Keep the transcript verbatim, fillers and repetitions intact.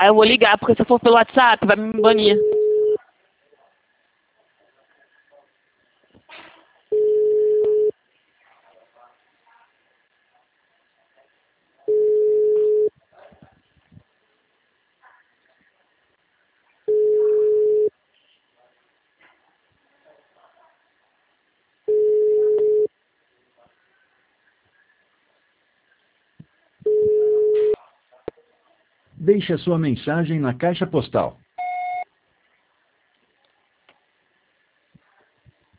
Aí eu vou ligar, porque se eu for pelo WhatsApp, vai me banir. Deixe a sua mensagem na caixa postal